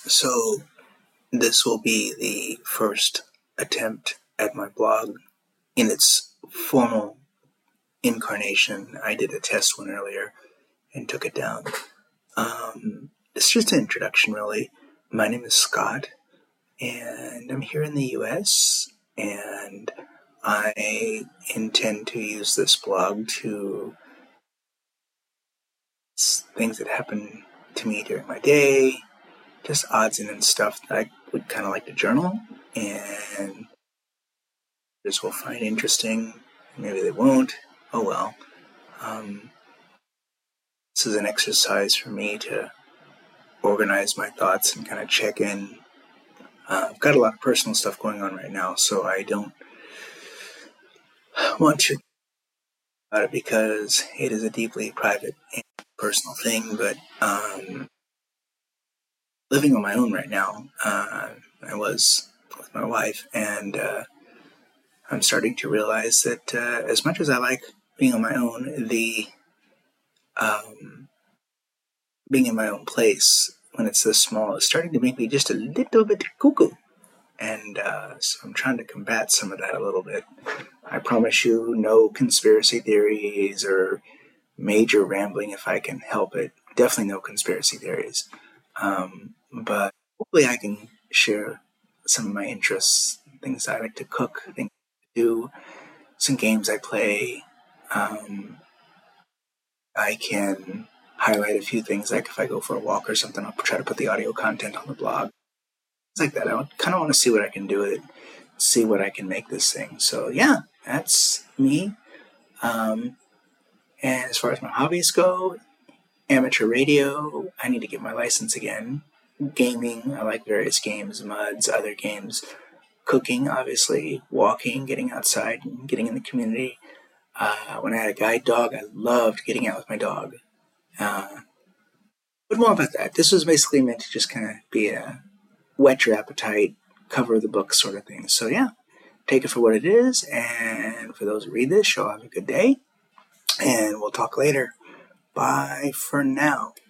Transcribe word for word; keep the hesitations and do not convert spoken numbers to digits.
So this will be the first attempt at my blog in its formal incarnation. I did a test one earlier and took it down. Um, it's just an introduction, really. My name is Scott, and I'm here in the U S, and I intend to use this blog to things that happen to me during my day, just odds and ends stuff that I would kind of like to journal, and others will find interesting. Maybe they won't. Oh well. Um, this is an exercise for me to organize my thoughts and kind of check in. Uh, I've got a lot of personal stuff going on right now, so I don't want to about it because it is a deeply private and personal thing. But um, living on my own right now, uh, I was with my wife, and uh, I'm starting to realize that uh, as much as I like being on my own, the um, being in my own place when it's this small is starting to make me just a little bit cuckoo. And uh, so I'm trying to combat some of that a little bit. I promise you no conspiracy theories or major rambling if I can help it. Definitely no conspiracy theories. Um, but hopefully I can share some of my interests, things I like to cook, things I do, some games I play. Um, I can highlight a few things, like if I go for a walk or something, I'll try to put the audio content on the blog. Things like that. I kind of want to see what I can do with it, see what I can make this thing. So yeah, that's me. Um, and as far as my hobbies go, amateur radio, I need to get my license again. Gaming, I like various games, muds, other games. Cooking, obviously. Walking, getting outside, getting in the community. Uh, when I had a guide dog, I loved getting out with my dog. Uh, but more about that. This was basically meant to just kind of be a whet your appetite, cover the book sort of thing. So yeah, take it for what it is. And for those who read this, y'all have a good day. And we'll talk later. Bye for now.